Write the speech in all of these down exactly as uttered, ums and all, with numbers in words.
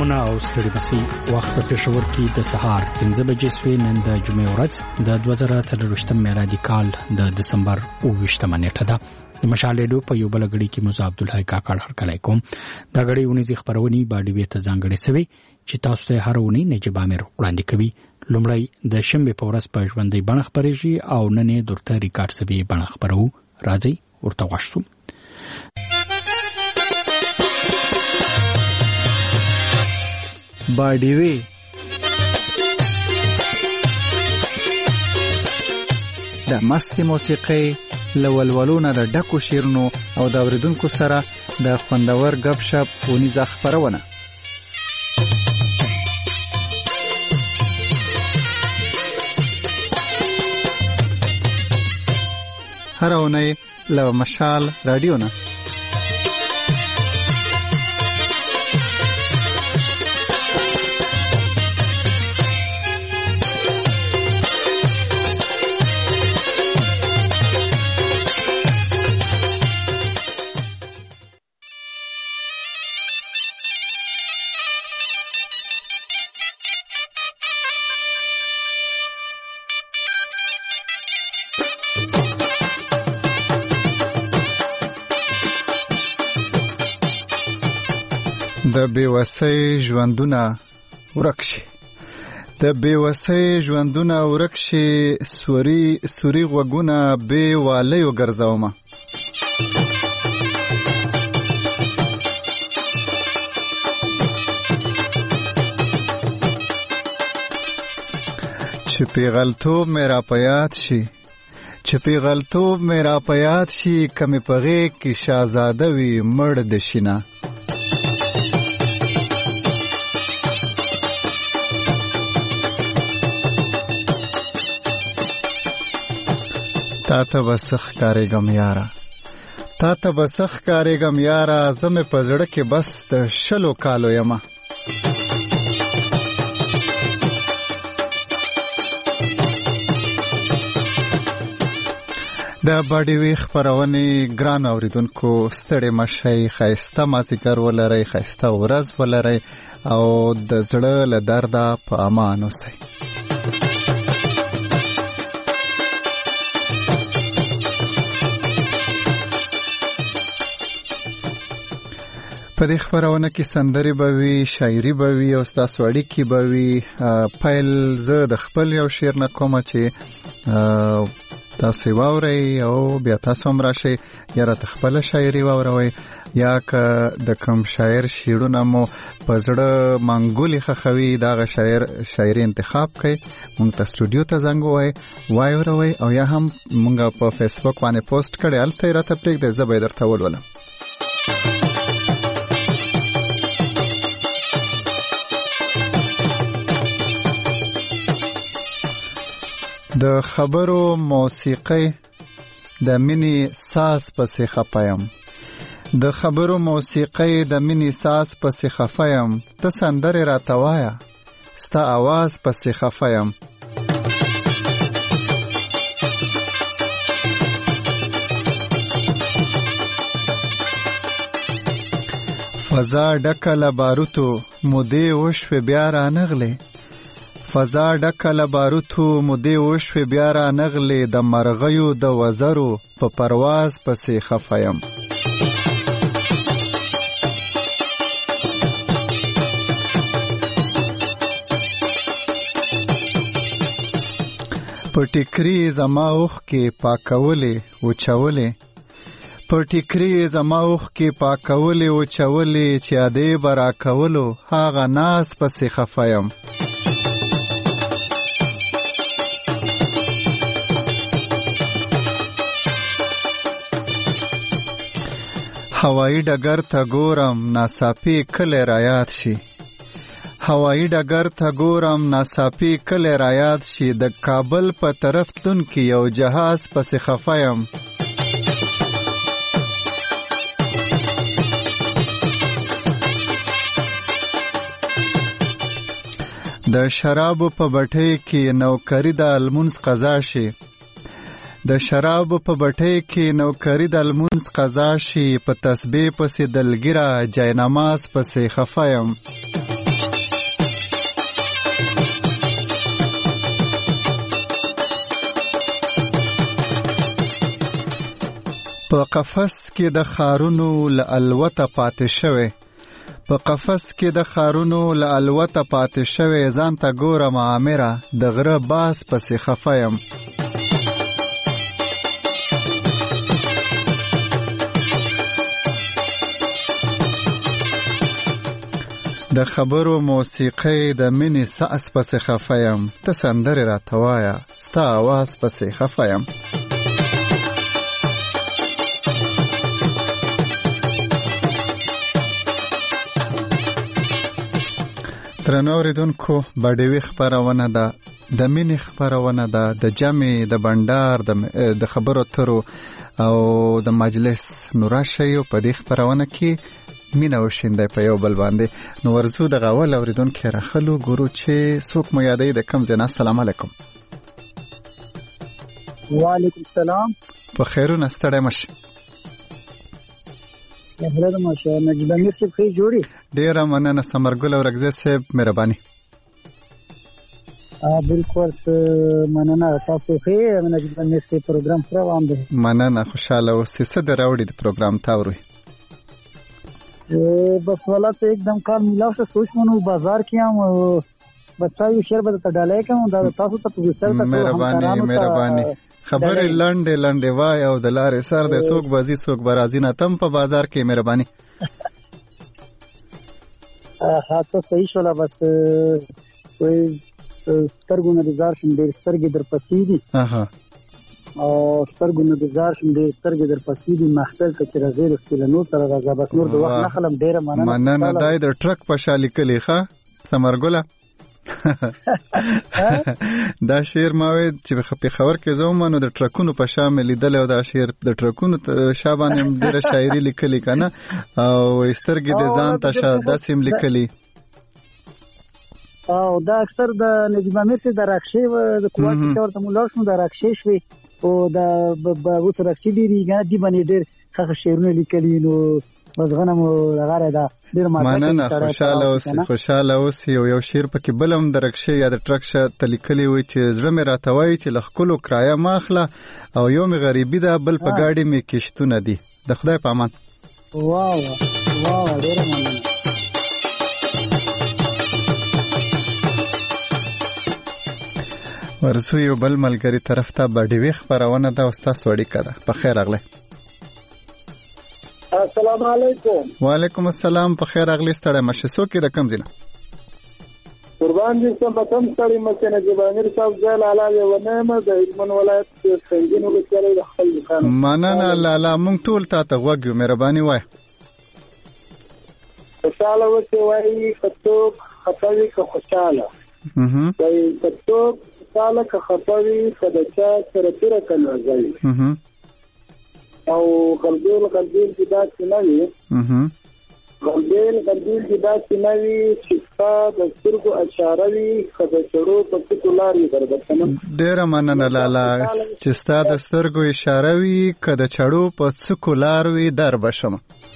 سلامونه او ستړي مسي وخت په پېښور کې د سهار پنځه بجې سوي نن د جمعې ورځ د دوه زره څلرویشتم میلادي کال د دسمبر اوویشتمه نیټه ده. د مشال ریډیو په یو بل غړي کې موسی عبدالحی کاکړ هرکلی کوم. دا غړي ونیزي خبرونې باډي ته ځانګړې سوي چې تاسو ته هر ونی نجيب امیر وړاندې کوي. لومړی د شنبه په ورځ په ژوندۍ بڼه خبرېږي او نن درته ریکارډ سوي بڼه خبرو. راځي ورته واشو. باډیوي د مستي موسیقي لولولونه د ډکو شیرونو او د اوریدونکو سره د خوندور غب شپ ونیزه خبرونه. هر اونۍ له مشال رادیو نه د بیوسۍ ژوندونه ورک شي. د بیوسۍ ژوندونه ورک شي. سوري سوري غوږونه بې والیو ګرځومه. چې پیغلتوب مې را په یاد شي چې پیغلتوب مې را په یاد شي کمې په غېږ کې شهزاده وي مړ د شینه. تا ته به څه ښکارېږم یاره تا ته به څه ښکارېږم یاره زه مې په زړه کې بس د شلو کالو یمه. د باډیوي خپرونې ګران اوریدونکو ستړي مشئ، ښایسته مازدیګر ولرئ، ښایسته ورځ ولرئ او د زړه له درده په امان اوسئ. په دې خبرونه کې سندري به وي، شاعري به وي او ستاسو اړیکې به وي. پیل زه د خپل یو شعر نه کومه چې تاسو واورئ او بیا تاسو هم راشئ یا راته خپله شاعري واوروئ یا که د کوم شاعر شعرونه مو په زړه منګولې ښخوي دغه شاعر شاعري انتخاب کړئ، موږ ته سټوډیو ته زنګ ووایئ، وایوروئ او یا هم موږ په فیسبوک باندې پوسټ کړئ، هلته یې راته پرېږدئ، زه به یې درته ولولم. د خبرو موسیقي د مینې ساز پسې خفایم. د خبرو موسیقي د مینې ساز پسې خفایم. ته سندرې راته وایه ستا आवाज پسې خفایم. فضا ډکه له باروتو مودې وشوې بیا رانغلې. فضا ډکه له باروتو مودې وشوې بیا رانغلې. د مرغیو د وزرو په پرواز پسې خفایم. په ټیکري زما اوښکې پاکولې وچولې. په ټیکري زما اوښکې پاکولې وچولې چې ادې به راکولو هغه ناز پسې خفایم. هوایی ډګر ته ګورم ناڅاپي کلی رایاد شي. هوایی ډګر ته ګورم ناڅاپي کلی رایاد شي. د کابل په طرف تلونکي یو جهاز پسې خفایم. د شرابو په بټۍ کې نوکری د المونز قضا شي. د شرابو په بټۍ کې نوکری د المونز قضا شي. په تسبیح پسې دلګیره جاینماز پسې خفایم. په قفس کې د خارونو له الوته پاتې شوی په قفس کې د خارونو له الوته پاتې شوی ځان ته ګوره معامره د غره باز پسې خفه یم د خبرو موسیقۍ د مینې ساس پسې خفه یم ته سندرې راته وایه ستا اواز پسې خفه یم درنو اوریدونکو باډیوي خپرونه ده د مینې خپرونه ده د جمع د بندر د خبرو اترو او د مجلس نو راشئ په دې خپرونه کې مینه وشیندئ په یو بل باندې نو ورزو د غول اوریدونکو راخلو ګورو چې څوک مو یادوي د کم ځای نه السلام علیکم وعلیکم السلام په خیرونه ستړی مشه خیرونه مشه نجیب امیر صاحب خیر جوړی ډیره مننه ثمرګل اورګزی صاحب مهرباني ا بالکل مننه تاسو خیر نجیب امیر صاحب پروګرام روان دی مننه خوشاله اوسئ څه دراوړي د پروګرام تاوري بس والا ته एकदम کار ملاو شو سوچ مونږ بازار کې هم بچایو شهر به ته ډالای کوم دا تاسو ته پوښتنه ته مهرباني مهرباني خبرې لنډې لنډې وای او د لارې سر د څوک بازي څوک برازي نه تم په بازار کې مهرباني ها ته صحیح شولا بس کوئی سترګو نه گزار شم ډېر سترګې در پسې دي اها او سترګو نه گزار شم ډېر سترګې در پسې دي مختل ته چې راځي رسول نور تر راځه بس نور د وخت نه خلم ډېر مننه مننه دای د ټرک په شالي کلی ښه ثمرګله دا شعر ما وې چې په خبر کې زوم نو د ټرکونو په شامل لیدل او دا شعر د ټرکونو شابانه ډیره شاعري لیکلي کنه او سترګې د ځان ته داسیم لیکلي او دا اکثر د نجیب امیر سي د راکشي د کوټ څور ته مولا شو د راکشي شوي او دا اوس راکشي دی ریګه دی باندې ډیر ښه شعرونه لیکلي نو بس غنم غاره دا ډیر مننه خوشاله اوسې خوشاله اوسې یو یو شعر پکې بلم درکشه یا د ټرک شه تلیکلی وي چې زړه مې راتوي چې لخکلو کرایه ماخله او یو مې غریبي ده بل په گاډي مې کشتونه دي د خدای په امان واو واو ډیر مننه ورسو یو بل ملګری طرف ته باډیوي خبرونه ده او تاسو وړي کړه په خیر اغله السلام علیکم وعلیکم السلام په خیر اغلی ستړی مشه سو کې رقم زینه قربان دي سم تم ستړی مشه نه جبانیر صاحب زال علاوه ونعمه د هلمند ولایت څنګهونو لپاره د خپل خان مننه لاله مونږ ټول ته ته وګیو مهرباني وای خوشاله وته وای کڅوک خپوي که خوشاله اها وای کڅوک خوشاله که خپوي خدچا سره تیر کنه ځای اها او غلبیل غلبیل چې دا سنوي اها غلبیل غلبیل چې دا سنوي چې د سترګو اشاره وي خدای چړو په څکولاري درځنه ډیر مننه لاله چې ستا د سترګو اشاره وي کده چړو په څکولار وي در بشم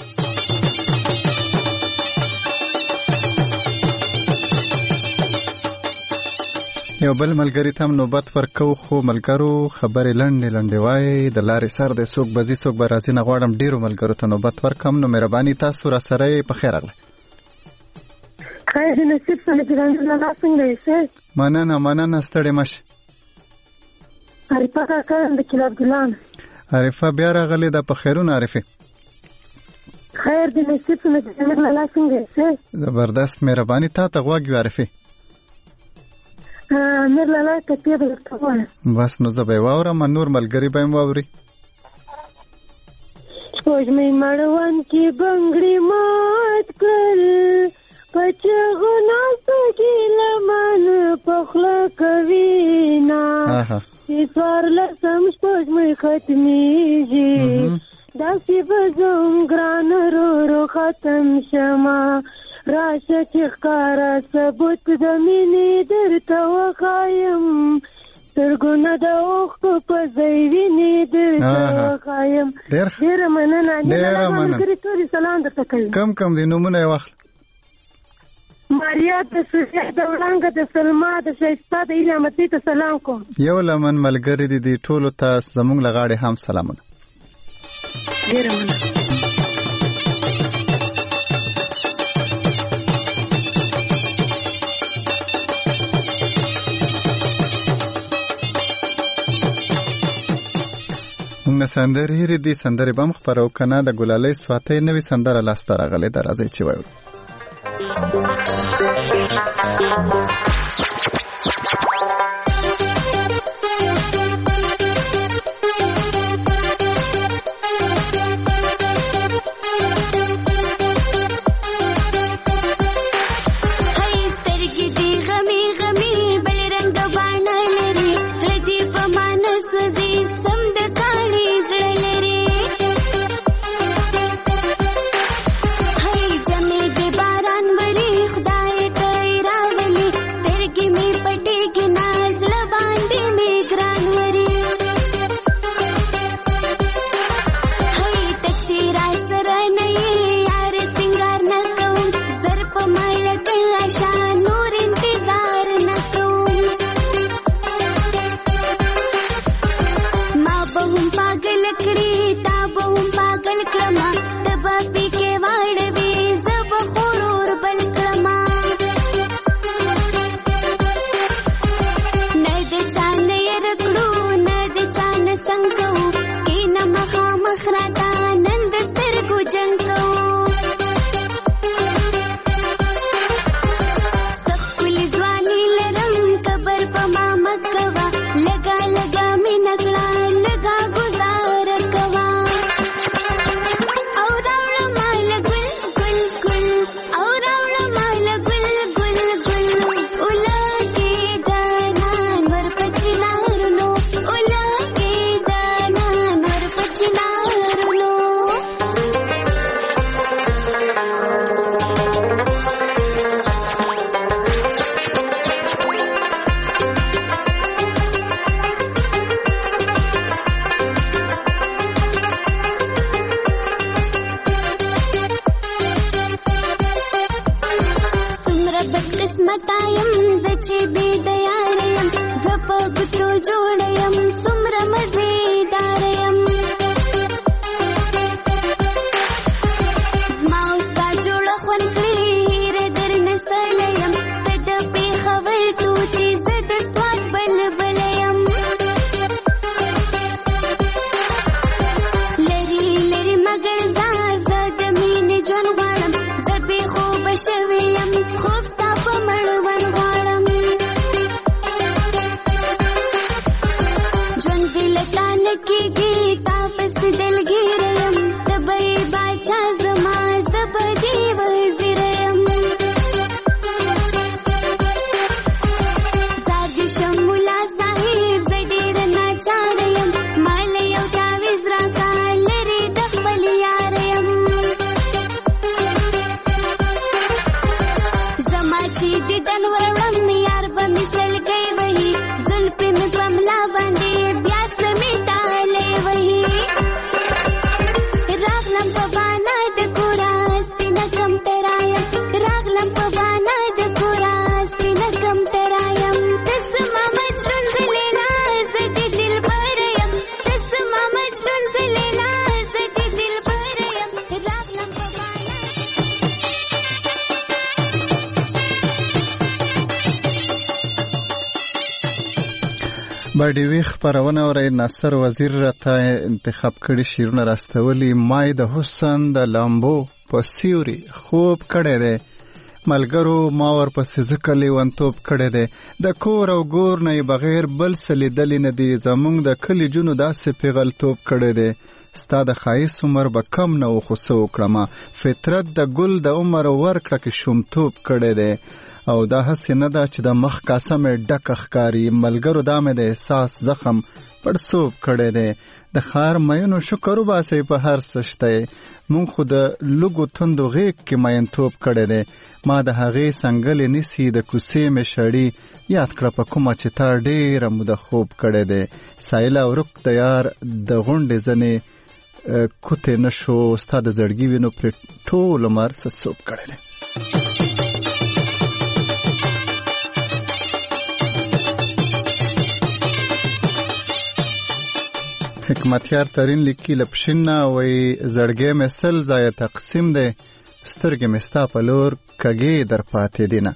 یو بل ملګری تم نوبت ورکو خو ملګرو خبرې لنډې لنډې وای د لارې سر د څوک بزي څوک برازي نه غواړم ډیرو ملګرو ته نوبت ورکم نو مهرباني تاسو را سره په خیر اغله خیر نصیب سره ګران الله څنګه یې مننه مننه ستړي مشه عارفه کاکا د کلاب ګلان عارفه بیا راغلی د په خیرونه عارفه خیر دې نصیب سره ګران الله څنګه یې زبردست مهرباني تا ته غواګي عارفه امیر لاله ته پیډ ورکوه بس نو زه به واورم نور ملګری به واوري سپوږمۍ مړوند کې بنګړي مات کړ پچغو ناستو کې لمن پخله کوي نا چې څوارلسم سپوږمۍ ختمېږي داسې به زوم ګران رو رو ختم شمه راشه چې ښکاره ثبوت د مینې درته وښایم سترګونه د اوښکو په ځای وینې درته وښایم ډېره مننه ډېره مننه ټولې سلام درته کوي کم کم دي نومونه یې واخله ماریا د سوفیا د وړانګه د سلما د ښایسته د هیلې احمدزۍ ته سلام کوم یو لمن ملګري دي دي ټولو ته زموږ له غاړې هم سلامونه ډیره مننه. موږ سندرې هېرې دي سندرې به هم خپرو که نه د ګلالۍ سواتۍ نوې سندره لاسته راغلې ده، راځئ چې وایو. باډیوي خپرونه اورئ. ناصر وزیر راته انتخاب کړي شعرونه راستولي. مای د حسن د لامبو په سیوري خوب کړی دی، ملګرو ما ورپسې ځکه لیونتوب کړی دی، د کور او ګور نه بغیر بل څه لیدلی نه دي، زموږ د کلي جونو داسې پیغلتوب کړی دی، ستا د ښایست عمر به کم نه و خو څه وکړمه، فطرت د ګل د عمر ورکړه کې شومتوب کړی دی، او دا هسې نه ده چې د مخ کاسه مې ډکه ښکاري، ملګرو دا مې د احساس زخم پړسوب کړی دی، د ښار مینو شکر وباسئ په هر څه شته، مونږ خو د لږو تندو غېږ کې مینتوب کړی دی، ما د هغې سنګلې نیسي د کوڅې مې شړي، یاد کړه په کومه چې تا ډېره موده خوب کړی دی، سایله ورک د یار د غونډې ځنې کوتې نه شو، ستا د زړګي وینو پرې ټول عمر سسوب کړی دی. حکمتیار ترین لیکي لپشنا وای زړګې مې سل ځای تقسیم دی سترګې مې ستا په لور کږې در پاتې دینه.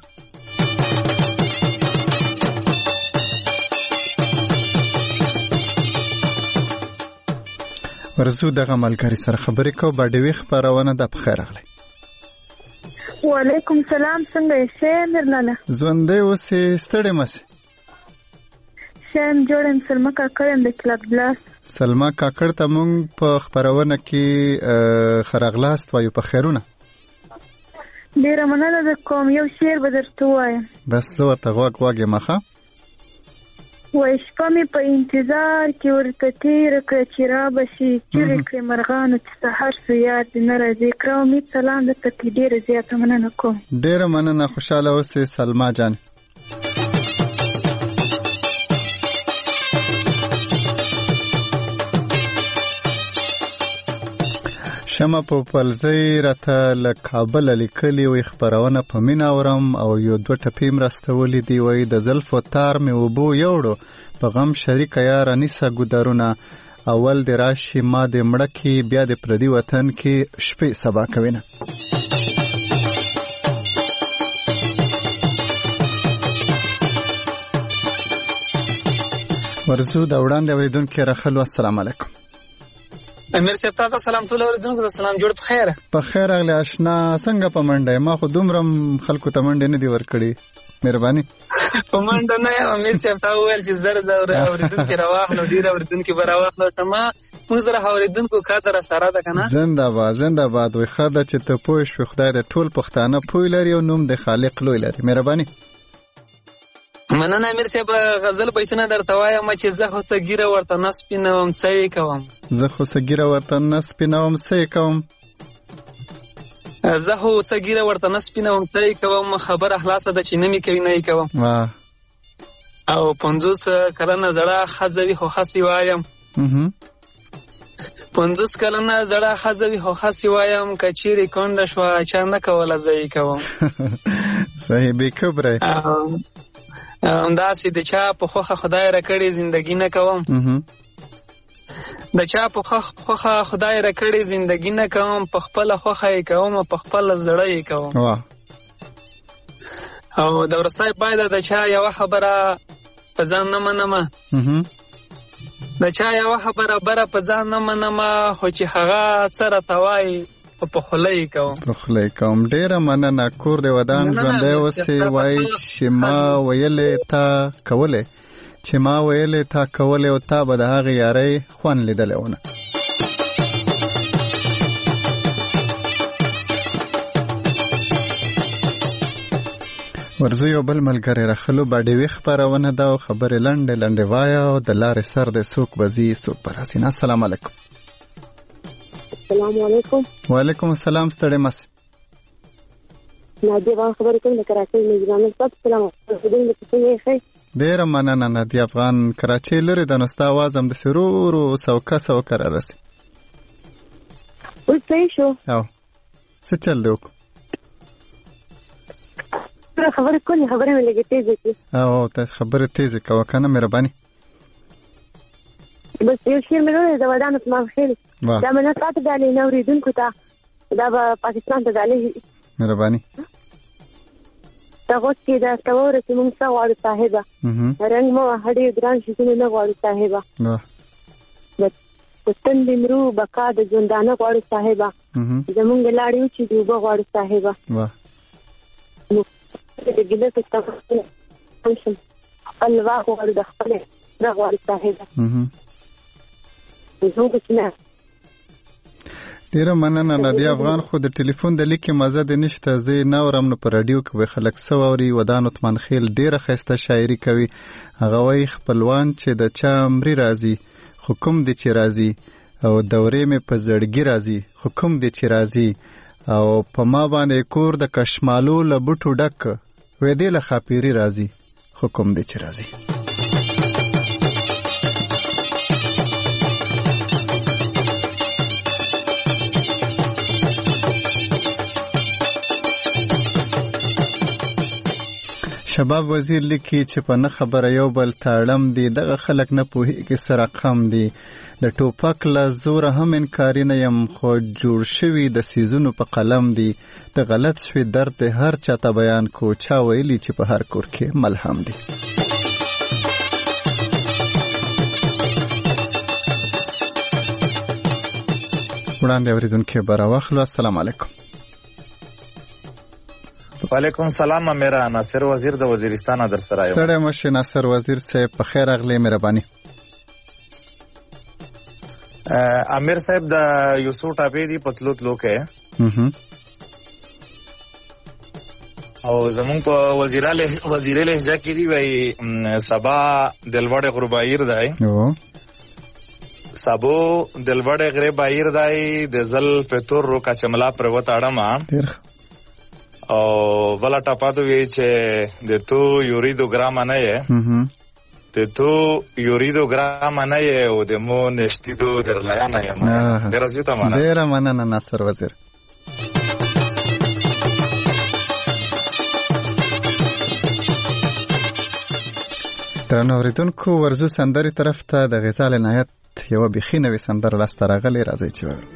ورزو دغه ملګری سره خبرې کو باډوي خبرونه د بخیر اغلی. وعلیکم سلام، څنګه یې شه مرناله؟ ژوندې اوسې ستړې مسې؟ شم جوړم سلمہ کاکړ د کلب ګلاس. سلمہ کاکړ ته مونږ په خبرونه کې خراغلاست وایو په خیرونه. ډیره مننه د کوم یو شعر به درته وایم. بس زه ورته غوږ غوږ یم ښه. وای شپه مې په انتظار کې ورته تېره کړه چې رابه شي چیغې کړې مرغانو چې سحر سو یاد دې نه راځي. کړه امید سلام درته کې ډېره زیاته مننه کوم. ډېره مننه، خوشحاله اوسې سلمہ جان. شمه په پلزۍ راته له کابله لیکلي وي خپرونه په مینه اورم او یو دوه ټپې م راستولي دي وایي د زلفو تار مې اوبو یوړو په غم شریکه یاره نیسه ګودرونه اول دې راشي ما دې مړه کې بیا دې پردي وطن کې شپې سبا کوینه. ورزو د وړاندې اورېدونکي راخلو السلام علیکم. امیر صاحب تاسو سلام ټول اوریدونکو ته سلام جوړ په خیر. په خیر اغلی آشنا څنګه په منډه ما خو دومره خلکو ته منډه نه دی ورکړي مهرباني. په منډه نه امیر صاحب تاسو ویل چې زر زر اوریدونکو راواخلو ډیر اوریدونکو براواخلو شمه موږ سره اوریدونکو خاطر سره ده کنه. زنده باد زنده باد وي خاطر چې ته پوه شې خدای دې ټول پښتانه پوی لري او نوم د خالق لوی لري. مهرباني. مننه امیر صاحب غزل بیتونه درته وایم چې زه خو څه ګیره ورته نه سپینوم څه یې کوم. زه خو څه ګیره ورته نه سپینوم څه یې کوم. زه خو څه ګیره ورته نه سپینوم څه یې کوم خبره خلاصه ده چې نه مې کوي نه یې کوم. او پنځوس کلنه زړه ښځه وي خو خسې وایم. پنځوس کلنه زړه ښځه وي خو خسې وایم که چیرې کونډه شوه چا نه کوله زه یې کوم. صحیح بې کبره همداسې د چا په خوښه خدای راکړې زندګي نه کوم. د چا په خوښه خدای راکړې زندګي نه کوم په خپله خوښه یې کوم په خپله زړه یې کوم. او د وروستی پای ده د چا یوه خبره په ځان نه منمه د چا یوه خبره بره په ځان نه منمه خو چې هغه څه راته وایي په خوله یې کوم. په خوله یې کوم. ډېره مننه. کور د ودان ژوندی اوسې وایي چې ما ویلې تا کولی چې ما ویلې تا کولی او تا به د هغې یارۍ خوند لیدلی ونه. ورزو یو بل ملګری راخلو باډوي خپرونه ده او خبرې لنډې لنډې وایه او د لارې سر دی څوک به ځي څوک به راسي. السلام علیکم. السلام علیکم. وعلیکم السلام. ستړی مسې؟ نادیه افغان خبرې کوم د کراچۍ نجرانه صاحب. سلام علیکم. ډېره مننه نادیه افغان. کراچۍ لرې ده نو ستا اواز هم داسې ورو ورو سوکه سوکه را رسي. اوس صحیح شو؟ او څه چل دی وکړو؟ خبرې کولې خبرې مې لږې تیزې کړې. او تاسې خبرې تیزې کوه که نه مهرباني. بس یو شعر مې لولې د ودانو په ماښخېل دا مې نه تاته ډالۍ نه اورېدونکو ته دا به پاکستان ته ډالۍ مهرباني. ته غوږ کې دا ته واوره چې موږ څه غواړو صاحبه رنګ مه وهه ډېر ګران شیزونه نه غواړو صاحبه په تندې مرو بقا د ژوندانه غواړو صاحبه زمونږ لاړې و چې د اوبه غواړو صاحبه د ګیله په شم خپل واک غواړو د خپلې نه غواړو صاحبه زمونږ چې نه. ډیره مننه نادیه افغان. خو د ټلیفون د لیکې مزه دې نشته. زه یې نه اورم نو په راډیو کې به خلک څه واوري. ودان عثمان خیل ډیره ښایسته شاعري کوي. هغه وایي خپلوان چې د چا مري راځي خو کوم دی چې راځي او دورې مې په زړګي راځي خو کوم دی چې راځي او په ما باندې کور د کشمالو له بوټو ډک وې دې له خاپیري راځي خو کوم دی چې راځي. شباب وزیر لیکي چې په نه خبره یو بل تاړم دي دغه خلک نه پوهېږي څه رقم دي د ټوپک له زوره هم انکاري نه یم خو جوړ شوي د سیزونو په قلم دي د غلط شوي درد د هر چاته بیان کو چا ویلي چې په هر کور کې ملهم دي. وړاندې اورېدونکي به راواخلو. السلام علیکم. وعلیکم السلام. میرا ناصر وزیر د وزیرستان در سره یم. ستړی مشه ناصر وزیر صاحب، په خیر راغلی. مهرباني. امیر صاحب د یوسو ټاپې دی پتلو تلو کې او زمون په وزیراله وزیر لهجه کې دی وای سبا دلوړ غربایر دی او سبو دلوړ غربایر دی د زل پتور رو کچملا پر وتاړه ما او ولا ټاپاتو وی چې د تو یوریدو ګرام نه یې د تو یوریدو ګرام نه یې او د مو نشتیدو درلیا نه یم. ډیر زیاته مننه. ډیر مننه ناصر وزیر. درنو اوریدونکو، ورزو سندرې طرف ته د غزال عنایت یوه بیخي نوې سندره لاسته راغلې. راځئ چې واورو.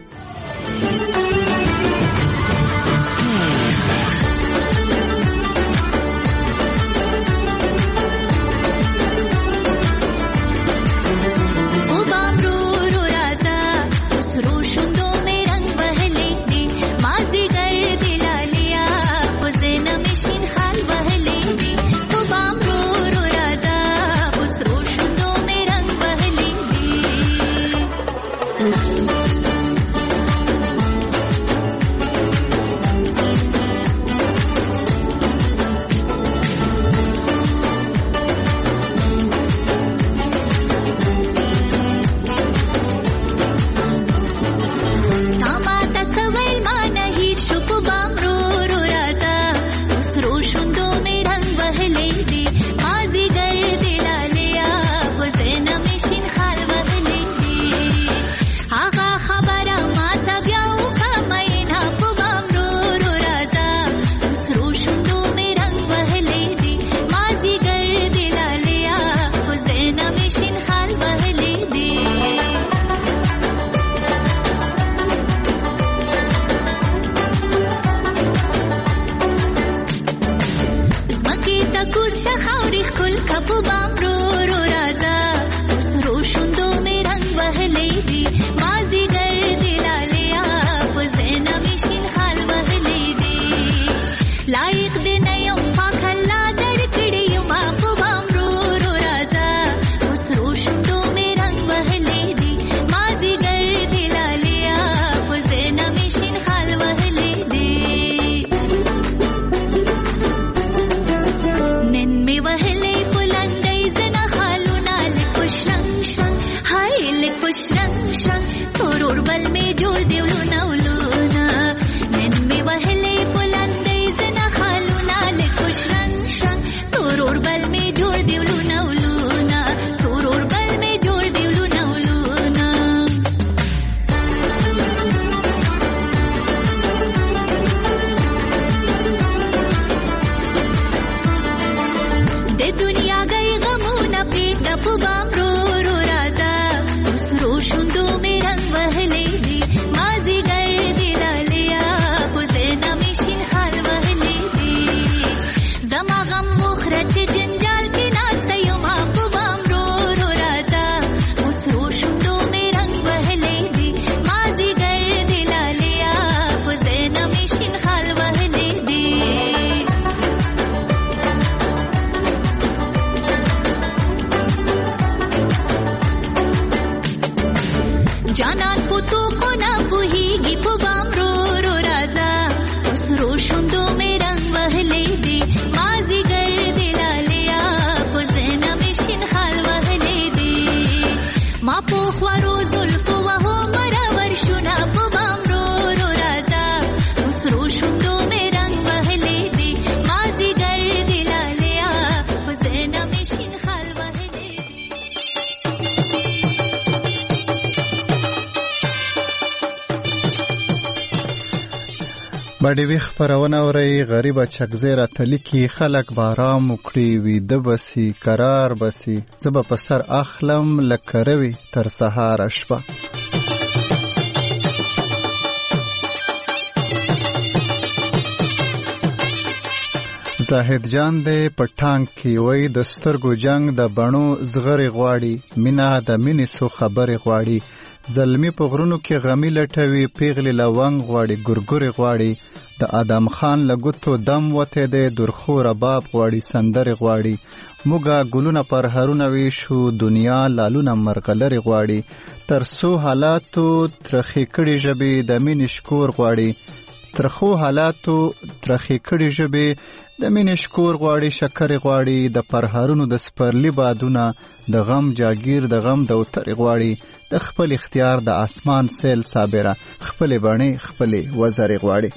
باډي وی خبرونه اوري غریب چکزی را تلیکی خلق بارام وکړي وي د بسی قرار بسی زب په سر اخلم لکروي تر سهار شپه. زاهد جان دې پټانګ کې وای د سترګو جنگ د بڼو زغری غواړي مینا د مینې سو خبرې غواړي زلمی په غرونو کې غمی لټوي پیغلی لونګ غواړي ګورګوري غواړي د آدم خان لګوتو دم وته د درخو رباب غواړي سندر غواړي موګه ګلونه پر هرونه وی شو دنیا لالونه مرغلر غواړي تر سو حالاتو ترخی کړي جبي د مين شکور غواړي ترخو حالاتو ترخی کړي جبي د مين شکور غواړي شکر غواړي د پرهارونو د سپرلی بادونه د غم جاگیر د غم د اوتر غواړي د خپل اختیار د اسمان سیل صابره خپل بڼې خپل وزر غواړي.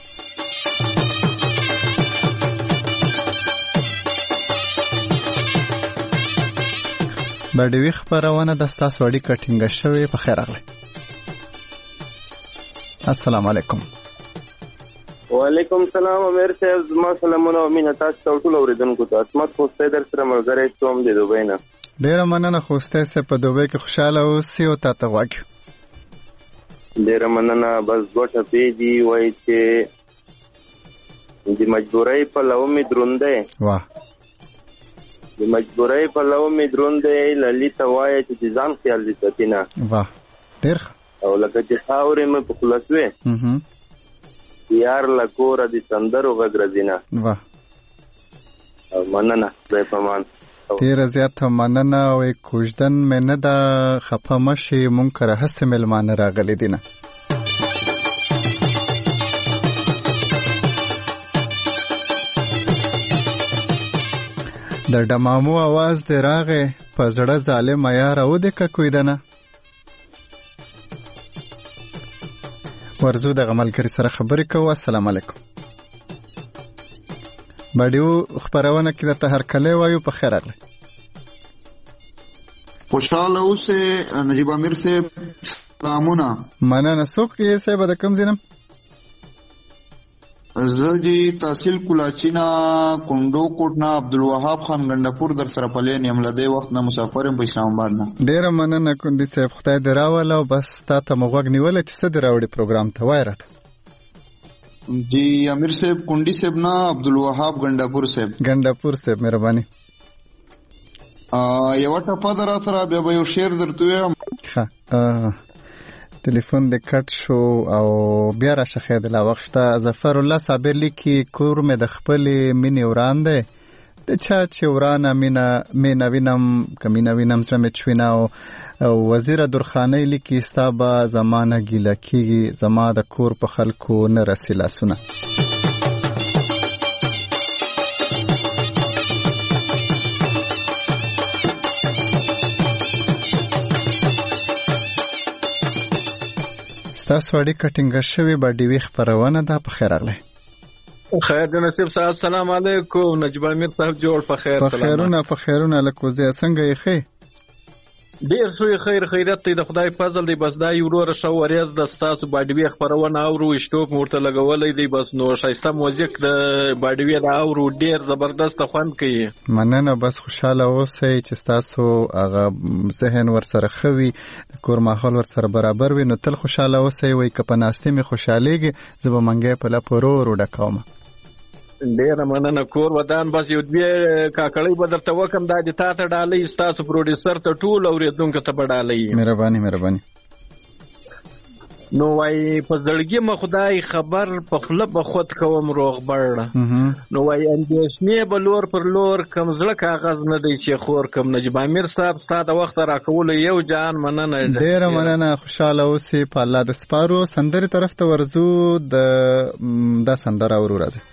باډوي خبرونه د ستاسو اړیکه ټینګه شوې په خیر راغلی. السلام علیکم. وعلیکم السلام امیر صاحب زما سلامونه او مینه تاسو ټول اوریدونکو ته اسمت خوسته در سره ملګری شوم د دوبۍ نه. ډیره مننه خوسته سه په دوبۍ کې خوشاله اوسئ او تاسو واګو. ډیره مننه بس ګوټه پیږي وای چې د مجبورۍ په لو می دروندې واه د مجبورۍ په لو می دروندې للیت وای چې ځان خیال دي ساتینه واه ډیر او لکه چې خاورې مې په خلاصوي اها یار لکور د سندرو غږرزینا واه مننه زه پمان ډیر زیات مننه او کوژدن مې نه دا خفه مشي منکر هڅه ملمانه راغلي دینه. د ډمامو आवाज دی راغې په زړه ظالم یار او د کویدنه ورزو د غملګری سره خبرې کوو. السلام علیکم. باډیو خبرونه کې د هر کله وایو په خیر راغلی. خوشاله اوسه نجیب امیر سے سلامونه. مننه څوک یې صاحب د کوم ځینم زجی تحصیل کولاچینا کندو کوټنا عبدالوهاب خان ګندپور در سره پلین یم لدی وخت نه مسافرم په اسلام آباد نه. ډیر مننه کندی صاحب خدای دې راول او بس تا ته مغوګ نیول چې څه دراوړي پروګرام ته وایرته. جی امیر صاحب کندی صاحب نه عبدالوهاب ګندپور صاحب ګندپور صاحب مهرباني. ا یو ټپه در سره بیا به یو شعر درته وایم. ها ټلیفون د کټ شو او بیا را شخې د لا وخته ظفر الله صابر لیکي کور مې د خپل مینې وران دی د چا چې ورانه مینا مینا وینم کمینا وینم سره مې چوینا او وزیر درخانۍ لیکي ستابه زمانه ګیله کیږي زما د کور په خلکو نه رسي لاسونه. تاسو وړي کټینګ شوی باډي وی خبرونه ده په خیر راغلی. خیر د نصیب صاحب السلام علیکم. نجیب امیر صاحب جوړ په خیر. په خیرونه په خیرونه لکوزه څنګه یې خې ډیر سوی خیر خیرت دی د خدای فضل دی بس دا یو ور شو ورز د ستاسو باډي وی خبرونه اورو شټوک مورته لګولې دی بس نو شایسته موزیک د باډي وی دا اورو ډیر زبردست خوند کوي. مننه بس خوشاله اوسئ چې تاسو هغه ذهن ور سره خوي د کور ماحول ور سره برابر وي نو تل خوشاله اوسئ وای کپناستې می خوشاليږي زب منګه په لپورو وډکوم. ډیر مننه کور ودان بس یو دوی کاکړی به درته وکم دا د تا ته ډالۍ ستاسو پروډوسر ته ټول اوریدونکو ته به ډالۍ. مهرباني مهرباني. نو وای په زړګي م خدای خبر په خله به خود کوم روغ بړه نو وای اندېشنې به لور پر لور کم زړه کاغذ نه دی چې خور کم. نجیب امیر صاحب ستاسو وخت راکول یو جان مننه. ډیر مننه خوشاله اوسئ په الله د سپارو. سندري طرف ته ورزو د د سندره ورو راځي.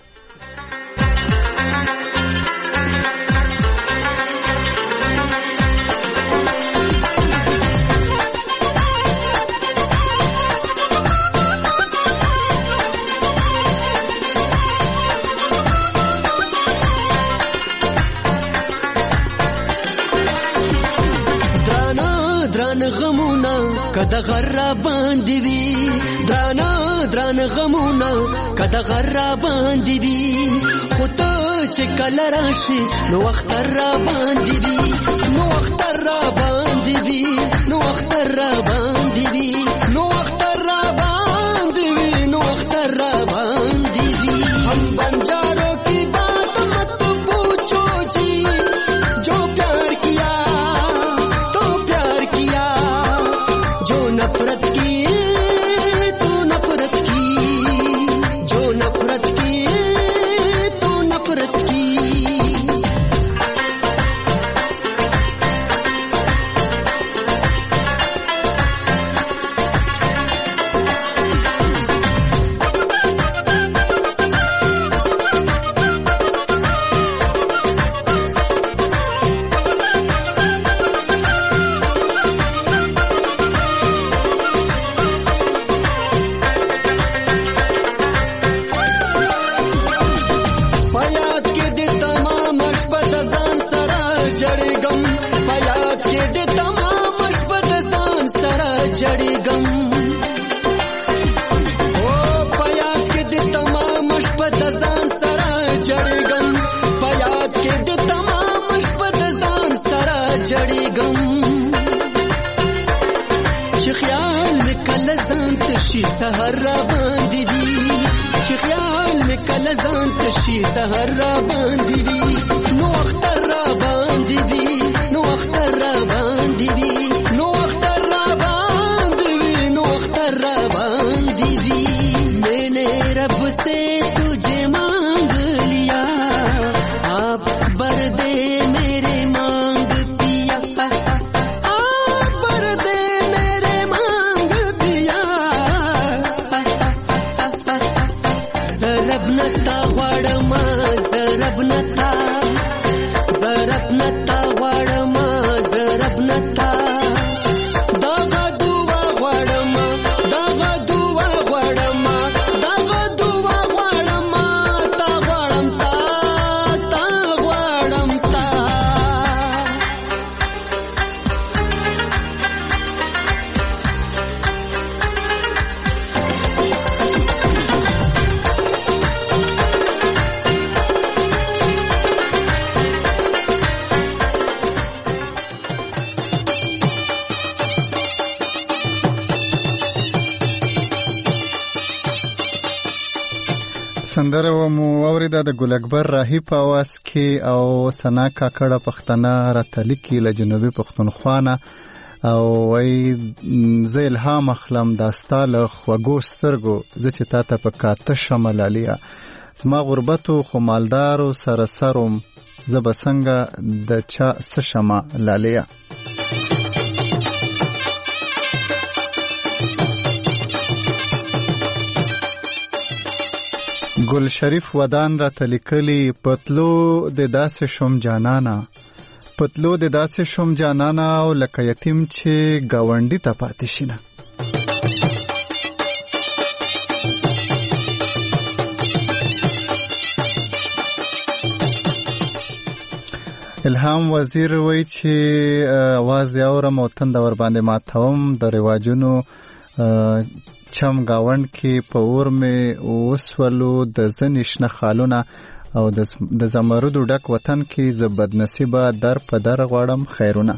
کده غرا باندې وی درانا دران غمونه کده غرا باندې وی خو ته چې کله راشي نو وخت را باندې وی نو وخت را باندې وی نو وخت را باندې وی نو وخت را باندې وی نو وخت را باندې وی हम बंजारों की बात मत पूछो जी जो प्यार किया तो प्यार किया जो नफरत की तो नफरत की जो नफरत की तो नफरत की سهر را باندې دي چې خیال مې کله ځان ته شي سهر را باندې دي نو وخت را باندې دي نو وخت را باندې دي نو وخت را باندې دي نو وخت را باندې دي میں نے رب سے تجھے مانگ لیا آپ بر دے میرے مانگ پیا سندره و مو اوریده د ګل اکبر راهی په आवाज کې او سنا کاکړه پښتنه راته لیکي له جنوبي پښتونخوا نه او وای زه الهام اخلم دا ستا له خوږو سترګو زه چې تا ته په کاته شمه لالیا زما غربتو خو مالدارو سره سروم زه به څنګه د چا څه شمه لالیا ګل شریف ودان را تلیکلی پتلو د داسې شوم جانانا پتلو د داسې شوم جانانا او لکه یتیم چې گاونډي ته پاتې شینه الهام وزیر وای چې आवाज دی اورم او تند ور باندې ماتوم د رواجونو چم گاوند کې په اور مې وسولو د زنیش نه خالونه او د زمرودو ډک وطن کې ز بد نصیبه در په در غواړم خیرونه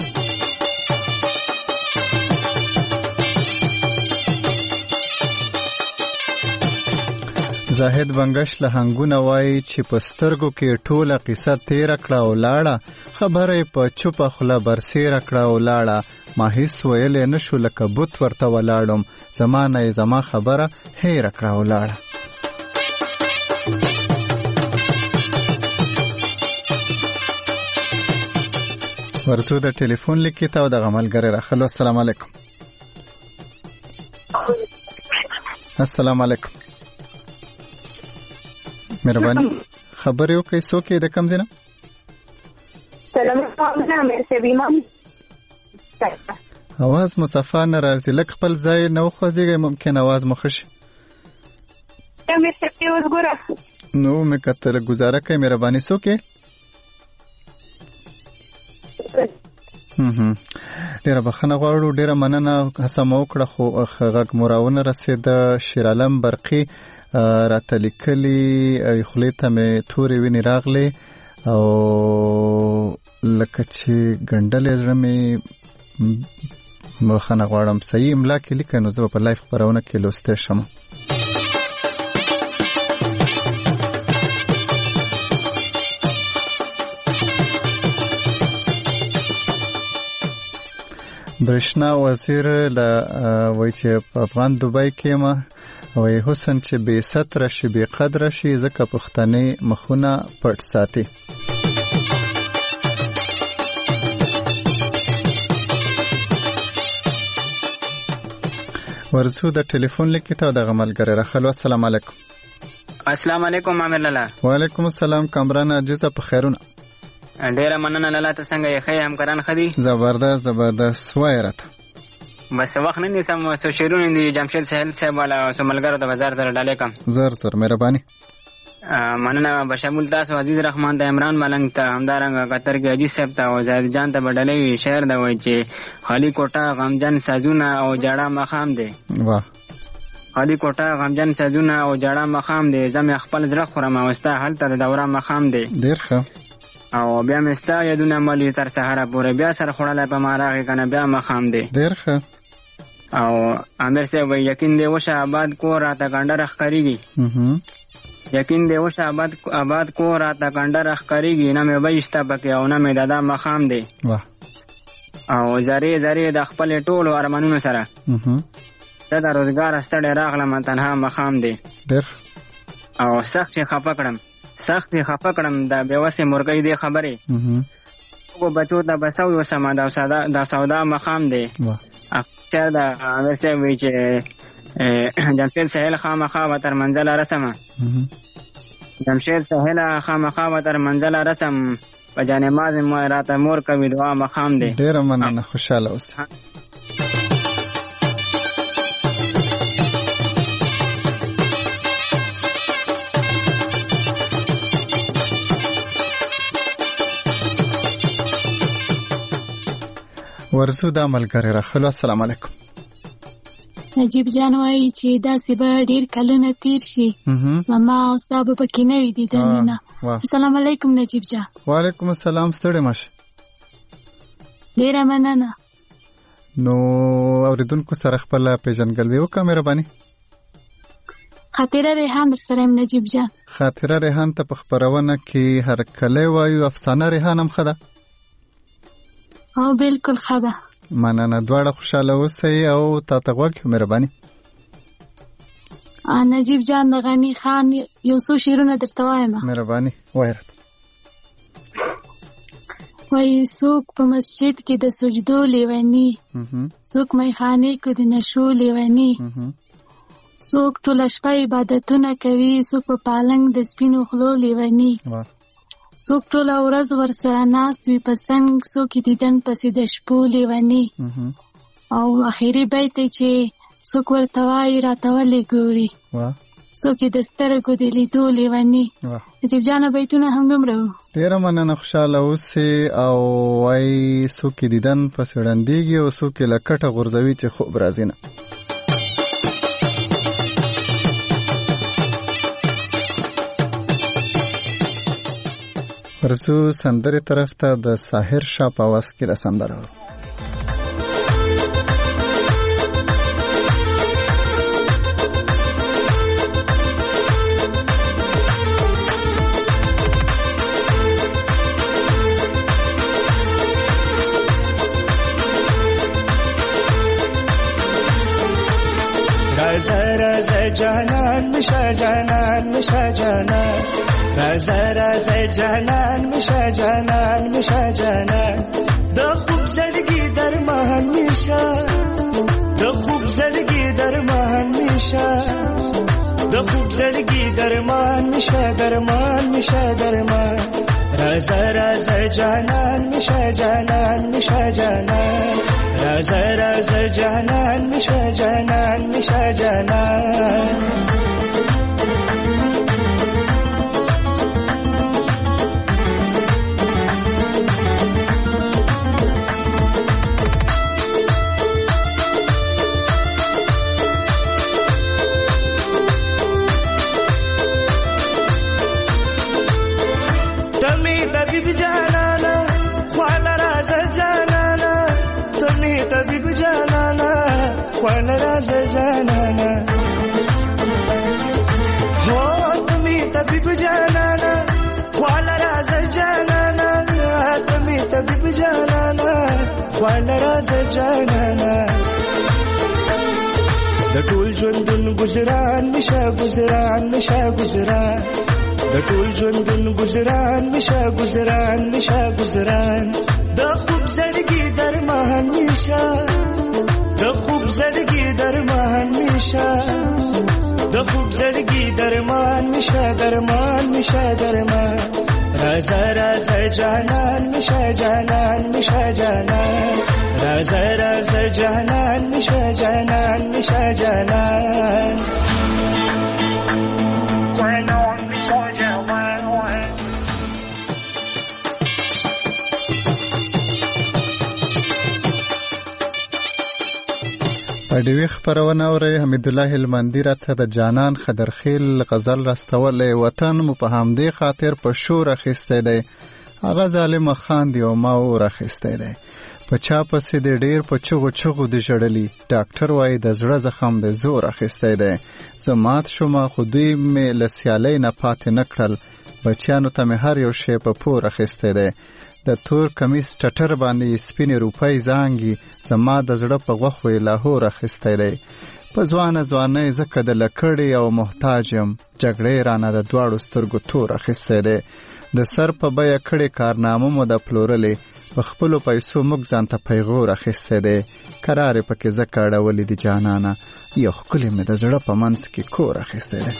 زاهد بنگش له هنګونه وای چې په سترګو کې ټوله قصه تیر کړه او لاړه خبره په چوپه خله برسیر کړه او لاړه ما هیڅ ویلې نشو لکه بوت ورته ولاړم زمانه زما خبره هیر کړه او لاړه ورسو د ټلیفون لیکي ته د غملګری راخلو السلام علیکم السلام علیکم مهرباني خبر یو کې څوک د کم زینه سلام علیکم مرسي بیمام आवाज مصطفی نه راځي لکه خپل ځای نو خوځيږي ممکن आवाज مخش ته مې څه وګوره نو مې کتل گزاره کوي مهرباني سو کې ډیره بخښنه غواړو، ډیره مننه، هڅه مو وکړه خو غږ مو راونه رسېده. شیر عالم برقي راته لیکلي خولې ته مې تورې وینې راغلې او لکه چې ګنډلې زړه مې بخښنه غواړم. صحیح املا کې لیکئ نو زه به په لایف خپرونه کې لوستی شم. برشنا وزیر له وای چې په افغان دوبۍ کې ما وای حسن چې بے ستر شي بے قدر شي ځکه پښتنې مخونه پټ ساتي. ورسو د ټلیفون لیکته د غملګری راخلو. السلام علیکم. السلام علیکم عامر لالا. وعلیکم السلام کامران عزیزه په خیرونه. ډیره مننه لالا، ته څنګه یې؟ ښه همکاران ښه دي؟ زبردست زبردست. وایه راته بس وخت نه نیسم، څو شعرونه دي جمشید سهیل صاحب والا څو ملګرو ته بازار ته ډالۍ کړم. زر زر مهرباني. مننه بشمول تاسو عزیز رحمان ته، عمران ملنګ ته، همدارنګه قطر کې عزیز صاحب ته او زاهد جان ته به ډالۍ وي. شعر دا وایي چې خالی کوټه غمجن سازونه او جاړه مخام دی. واه خالی کوټه غمجن سازونه او جاړه مخام دی، زم خپل زړه خورم او ستا هلته د دوره مخام دی. ډیر ښه. او بیا مې ستا یادونه ملي تر سهاره پورې بیا سره خوړلی په ما راغې که نه بیا مخام دی. ډیر ښه. او امیر صاحب وایي یقین دی وشه آباد کور راته کنډه ښکارېږي. یقین دی وشه آباد آباد کور راته کنډه ښکارېږي، نه مې بیې شته پکې او نه مې دادا مخام دی. او زرې زرې د خپلې ټولو ارمانونو سره زه د روزګار ستړی راغلم تنها مخام دی. ډېر. او سخت یې خفه کړم سخت یې خفه کړم د بېوسې مرغۍ دې خبرې هغو بچو ته به سوی اوسم دا سودا مخام دی. اکثر د امیر صاحب وایي چې جمشید سهیل خامخا به تر منزله رسمه جمشید سهیل خامخا به تر منزله رسم په جانماز مو راته مور کوي دعا مخام دی. ډېره مننه، خوشحاله اوسه. ورزو دا ملګری راخلو. السلام علیکم. نجیب جان وایي چې داسې به ډېر کلونه تیر شي زما او ستا به پکې نه وي دیدنونه. السلام علیکم نجیب جان. وعلیکم السلام. ستړی مه شې. ډېره مننه. نو اورېدونکو سره خپله پېژندګلوي وکړه مهرباني. خاطره ریحان در سره یم نجیب جان. خاطره ریحان ته په خپرونه کې هرکلی وایو، افسانه ریحان هم ښه ده. او بالکل ښه ده. مننه، دواړه خوشحاله اوسئ او تا ته غوږ کړو مهرباني. نجیب جان د غني خان یو څو شعرونه درته وایم. مهرباني وایه راته. وایي څوک په مسجد کې د سجدو لیوني، څوک میخانې کې د نشو لیوني، څوک ټوله شپه عبادتونه کوي، څوک په پالنګ د سپینو خلو لیوني، څوک ټوله ورځ ورسره ناست وي په څنګ، څوک یې دیدن پسې د شپو لیوني. او اخري بیت دی چې څوک ورته وایي راته ولې ګوري، څوک یې د سترګو د لیدو لیوني. نجیب جانه بیتونه هم دومره وو. ډېره مننه، خوشحاله اوسې. او وایي څوک یې دیدن پسې ړندېږي او څوک یې له کټه غورځوي چې خوب راځي نه. ورسو سندرې طرف ته د ساحر شاه په آواز کې د سندره رازا رازا جانان مشا جانان مشا جانان رازا رازا جانان مشا جانان مشا جانان د خوب زړګي درمان مشا د خوب زړګي درمان مشا د خوب زړګي درمان مشا درمان مشا درمان رازا رازا جانان مشا جانان مشا جانان رازا رازا جانان مشا جانان مشا جانان خواله راځه جانانه هو ته می طبیب جانانه خواله راځه جانانه ته می طبیب جانانه خواله راځه جانانه د ټول ژوندون گزاران نشه گزاران نشه گزاران د ټول ژوندون گزاران نشه گزاران نشه گزاران د خوب زړګي درمان نشه د خوب زړګي درمان نشه د خوب زړګي درمان نشه درمان نشه درمان رازا رازا جانان نشه جانان نشه جانان رازا رازا جانان نشه جانان نشه جانان جانان نشه جانان پډوي خبرونه اوري حمید الله هلمندي راته د جانان خدرخیل غزل راستولې وطن مو په همدې خاطر په شور اخیسته دی هغه ظالم خان دی او ما اور اخیسته دی په چا پسې د ډیر په چغو چغو د جړلی ډاکټر وای د زړه زخم د زور اخیسته دی زمات شوم خو دوی مې لسیالې نه پاتې نکړل بچیانو ته مې هر یو شی په پور اخیسته دی د تور کمیس ټټر باندې سپینې روپۍ زانګي زما د زړه په غوښو یې لاهور اخیستی دی په ځوانه ځوانۍ ځکه د لکړې او محتاج یم جګړې رانه د دواړو سترګو تور اخیستی دی د سر په بیه کړې کارنامه مو د پلورلې په خپلو پیسو موږ ځان ته پیغور اخیستی دی کرارې پکې ځکه اړولې دي جانانه یو ښکلی مې د زړه په منځ کې کور اخیستی دی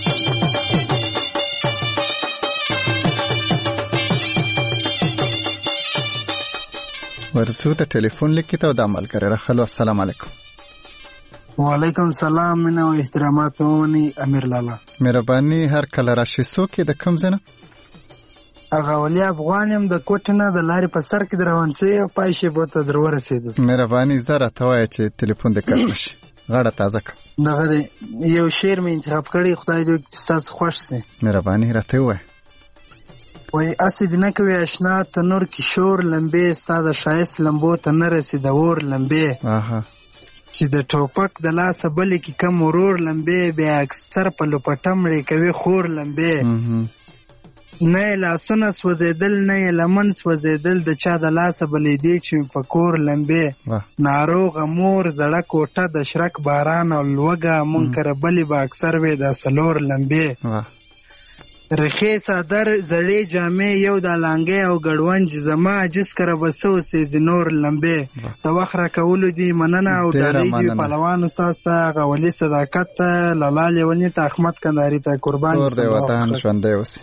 ورسو ته ټلیفون لیکي ته د عمل کوي راخلو السلام علیکم وعلیکم السلام مینه او احترامات مونی امیر لالا مهرباني هر کله راشي سو کې د کم زنه هغه ولی افغان يم د کوټنه د لارې په سر کې روان سي او پایشه بوته در ورسېد مهرباني زره توای چې ټلیفون دې کړ شي غاړه تازه ک دغه یو شعر مې انتخاب کړی خدای دې تاسو خوښ سي مهرباني راته وای وای اسې دې نه کوي آشنا تنور کې شور لمبې ستاده شایست لمبو ته نه رسي د اور لمبې اها چې د ټوپک د لاسه بلې کې کم ورور لمبې بیا اکثر په لپټم لري کوي خور لمبې نه لاسونه سوځېدل نه لمن سوځېدل د چا د لاسه بلې دی چې په کور لمبې ناروغه مور زړه کوټه د شرک باران او لوګه منکر بلې به اکثر وي د سلور لمبې رخې صدر زړې جامې یو د لانګې او ګډونج زما عجز کړه بسو سي زنور لمبې د وخت را کولو دي مننه او دالې دی پهلوان استاد ته غولي صداقت ته لاله لیونی ته احمد کندهاری ته قربان اور دی وطن ژوندې اوسي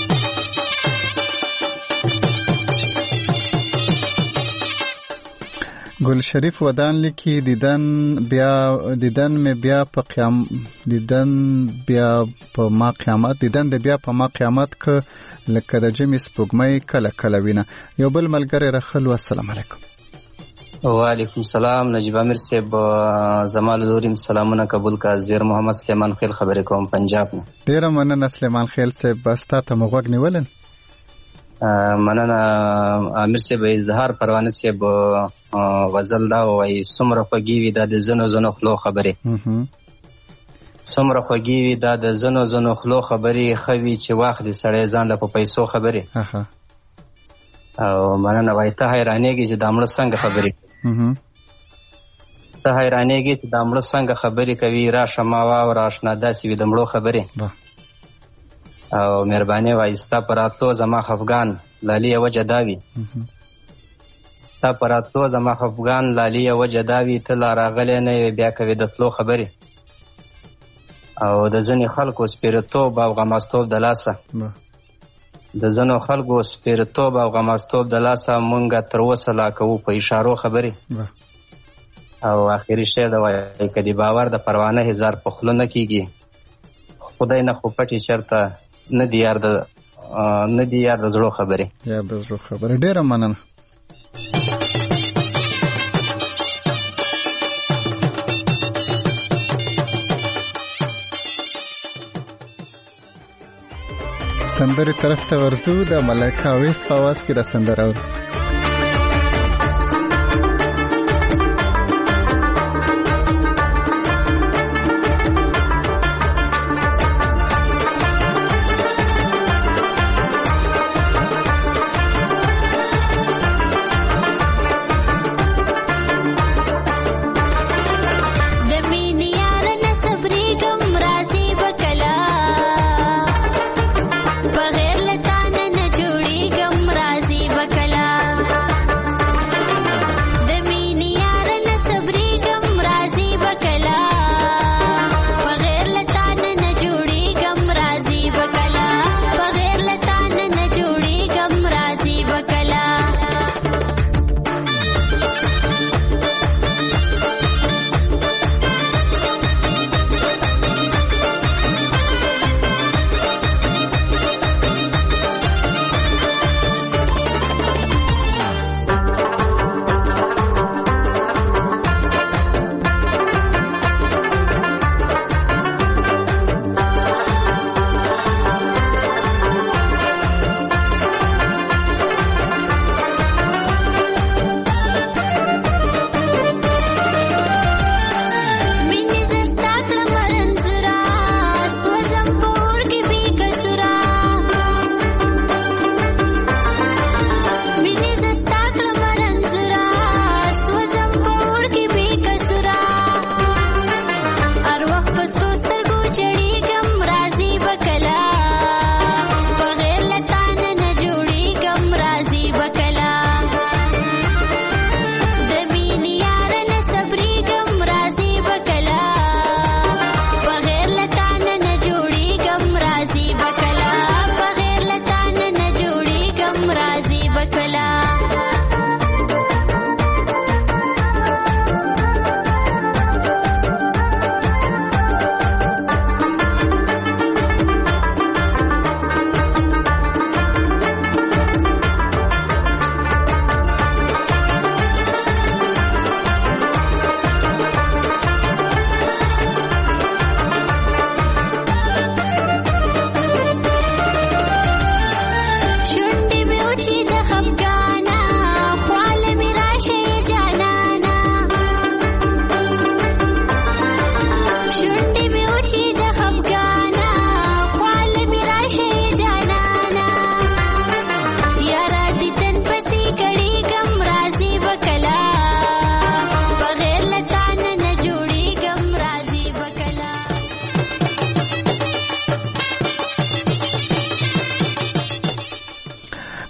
گل شریف ودان لیکي دیدن بیا دیدن می بیا په قیام دیدن بیا په ما قیامت دیدن د بیا په ما قیامت ک لکه د جمی سپوږمۍ کله کله وینه یو بل ملګری راخلو السلام علیکم وعلیکم السلام نجیب امیر صاحب زمال دوریم سلامونه قبول کا زیر محمد سلیمان خیل خبرې کوم پنجاب نه ډیره مننه سلیمان خیل صاحب بس تا ته مغوږ نیولن مننه امیر صاحب اظهار پروانه صاحب غزل دا وای څومره خوږې وي دا د زنو زنو خلو خبرې څومره خوږې وي دا د زنو زنو خلو خبرې خوي چې واخلي سړی ځان له په پیسو خبرې او مننه وای ته حیرانېږي چې دا مړه څنګه خبرې ته حیرانېږي چې دا مړه څنګه خبرې کوي راشه ما واوره اشنا داسې وي د مړو خبرې او مهرباني وای ستا په راتلو زما خفګان لالي وجه دا وي ستا په راتلو زما خفګان لالي وجه دا وي ته لا راغلی نه یې بیا کوې د تلو خبرې او د ځینې خلکو سپیرتوب او غماستوب د لاسه د ځینو خلکو سپیرتوب او غماستوب د لاسه مونږ تر اوسه لا کوو په اشارو خبرې او آخري شعر د وایي که د باور د پروانه هزار په خوله نه کېږي خدای نه خو پټې چېرته نه دی یار د نه دی یار د زړو خبرې یار د زړو خبرې ډېره مننه سندرې طرف ته ورځو د ملکه اویس په اواز کې د سندره اورو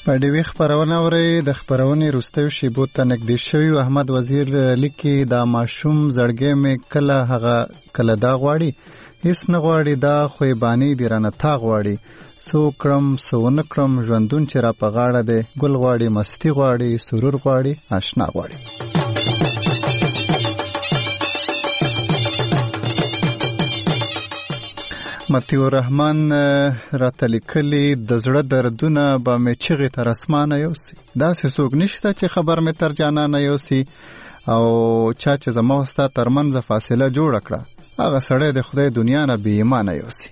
په ډیوی خبرونه اوري د خبرونې وروستیو شیبو ته نږدې شوي. احمد وزیر لیکي دا ماشوم زړګی مې کله هغه کله دا غواړي هیڅ نه غواړي دا خو یې بانې دي رانه تا غواړي څه وکړم څه ونه کړم ژوندون چې را په غاړه دی ګل غواړي مستي غواړي سرور غواړي اشنا غواړي. متیو الرحمن راته لیکلي د زړه دردونه به مې چغې تر اسمانه یوسي داسې څوک نشته چې خبر مې تر جانانه یوسي او چا چې زما او ستا ترمنځ فاصله جوړه کړه هغه سړی د خدای دنیا نه بې ایمانه یوسي.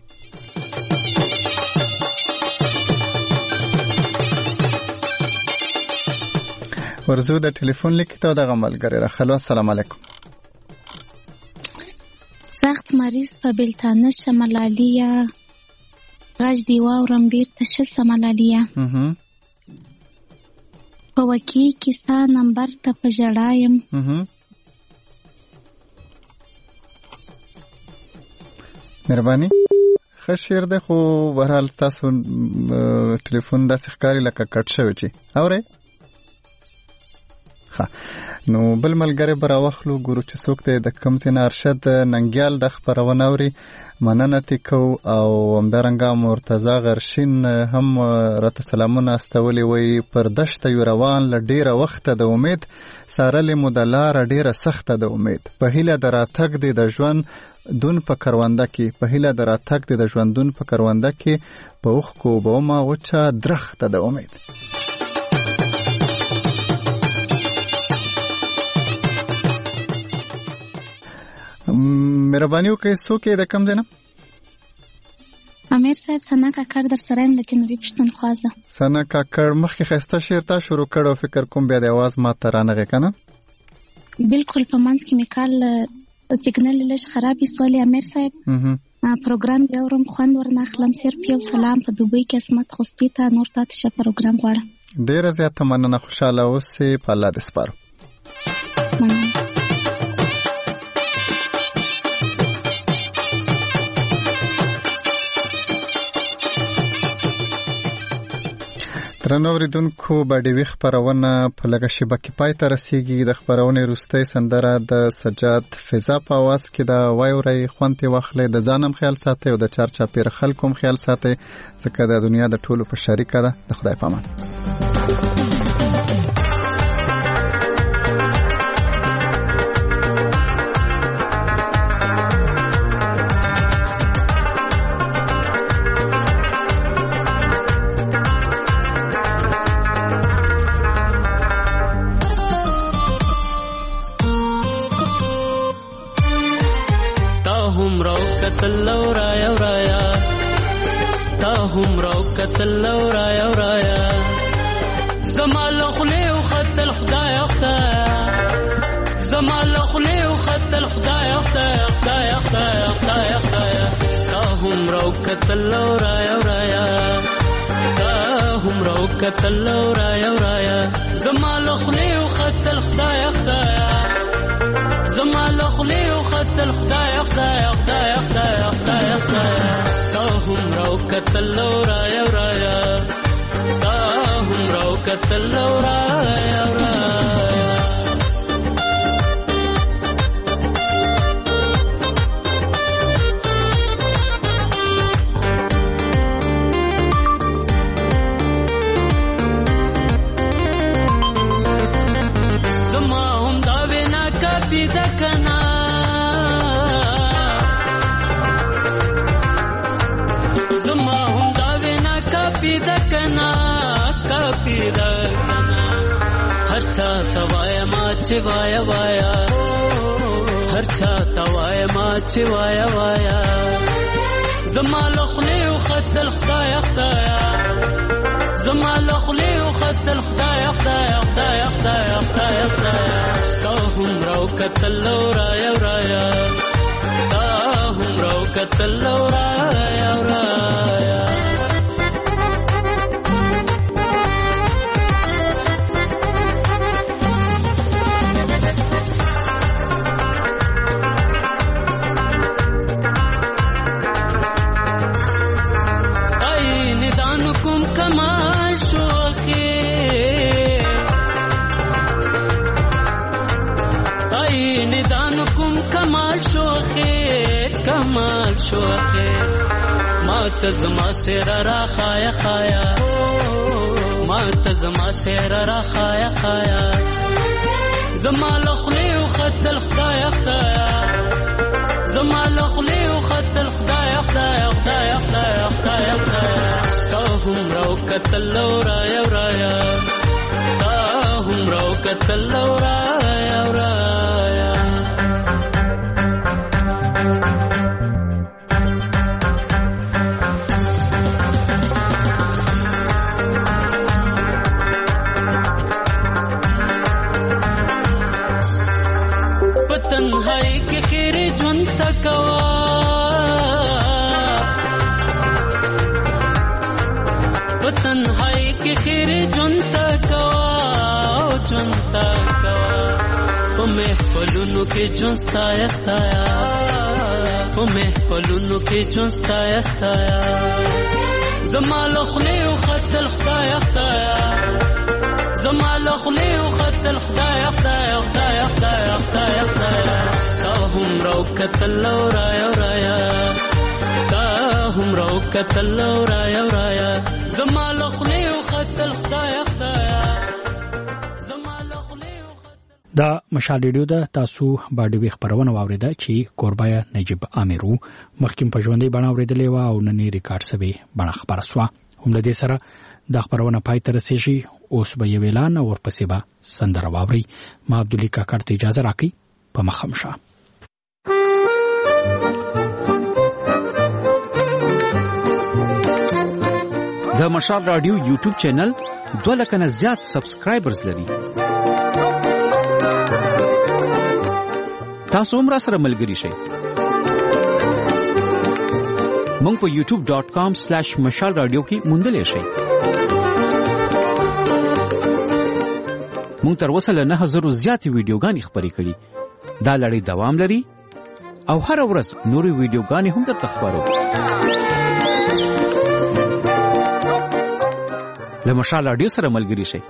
ورزو د ټلیفون لیک ته دغه ملګری راخلو. السلام علیکم. سخت مریض په بلتانه شمالالیا غږ دی واورم بیرته شه سمالالیا په وکی کې ستا نمبر ته په ژړایم مهرباني. ښه شعر دی خو بهرحال ستاسو ټلیفون داسې ښکاري لکه کټ شوی چې اورئ. ښه نو بل ملګری به راواخلو ګورو چې څوک دی د کوم ځای نه. ارشد ننګیال د خپرونه اوري مننه ترې کوو او همدارنګه مرتضی غرشین هم راته سلامونه استولي وایي پر دشته یو روان له ډېره وخته د امید څارلې مو د لاره ډېره سخته د امید په هیله د راتګ دی د ژوند دون په کرونده کې په هیله د راتګ دی د ژوندون په کرونده کې په اوښکو به ومه وچه درخته د امید. مهرباني وکړئ څوک یې د کوم ځای نه؟ امیر صاحب ثنا کاکړ در سره یم له جنوبي پښتونخوا زه. ثنا کاکړ مخکې ښایسته شعر تا شروع کړ او فکر کوم بیا د اواز ما ته رانغې که نه؟ بلکل په منځ کې مې کال سیګنل لږ خرابې سولې امیر صاحب پروګرام بیا اورم خوند ورنه اخلم. صرف یو سلام په دوبۍ کې عصمت خوستي ته نور تا ته ښه پروګرام غواړم. ډېره زیاته مننه خوشحاله اوسې په الله دې سپارو. مننه. درنو اوریدونکو به ډیوي خپرونه په لږه شیبه کې پای ته رسیږي. د خپرونې وروستۍ سندره د سجاد فضا په اواز کې ده. وایورئ خوند یې واخلئ د ځان هم خیال ساتئ او د چارچاپېره خلکو هم خیال ساتئ ځکه د دنیا د ټولو په شریکه ده. د خدای په امان. کتلو رایا رایا زمال خلی و خطل خدای خدایا زمال خلی و خطل خدای خدایا خدایا خدایا خدایا خدایا تا هم رو کتلو رایا رایا تا هم رو کتلو رایا رایا زمال خلی و خطل خدای خدایا زمال خلی و خطل خدای خدایا خدایا خدایا خدایا خدایا هم رو کتلو رایا رایا تا هم رو کتلو رایا رایا زما هم دا وینا کپی دکنا چې وایا وایا هر چا توایا ما چې وایا وایا زما لخلی او خدل خدای خدایا زما لخلی او خدل خدای خدایا خدایا خدایا خدایا خدایا تا هم رو کتلو رایا رایا تا هم رو کتلو رایا رایا کما شوخی وای ندان کوم کمال شو خیر کمال شو خیر ما ته زما سر را خایا خایا ما ته زما سر را خایا خایا زما لخلی او خدل خدایا خدایا زما لخلی او خدل خدایا خدایا خدایا خدایا خدایا خدایا تا هم رو کتل رایا رایا تا هم رو کتل رایا رایا تنهائی کے خیر جن تکوا تنهائی کے خیر جن تکوا جن تکوا محفلونو کے جن ستایا ستایا محفلونو کے جن ستایا ستایا زما لخلی و خط الخدایا خدایا زما لخلی و خط الخدایا خدایا خدایا خدایا خدایا خدایا تا هم رو کتل رایا رایا تا هم رو کتل رایا رایا زما لخلی و خط الخدایا خدایا زما لخلی و خط دا مشال ریډیو ده تاسو باندې خبرونه واوریده چې کوربایا نجیب امیرو مخکې په ژوندۍ بڼه اوریدلې و او نن ریکارډ سوي بڼه خبره سو هم له دې سره د خبرونه پای ته رسیږي اوس به یو اعلان او ورپسې به سندره واوري ما عبدالله کاکړ ته اجازه راکړئ په مخم شه د مشال رادیو یوټیوب چینل دوه لکه نه زیات سبسکرایبرز لري تاسو هم را سره ملګري شئ مونږ په یوټیوب ډاٹ کام سلیش مشال رادیو کې موندلی شئ مونږ تر اوسه له نه زرو زیاتې ویډیوګانې خپرې کړي دا لړۍ دوام لري او هره ورځ نورې ویډیوګانې هم درته خپرو له مشال رادیو سره ملګري شئ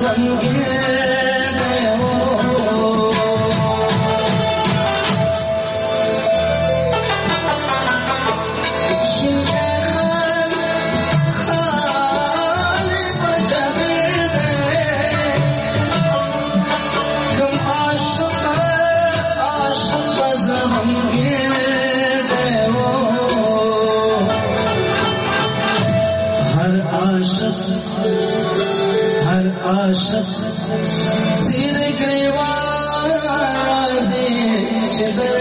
عاشق زیر گریوان زی شده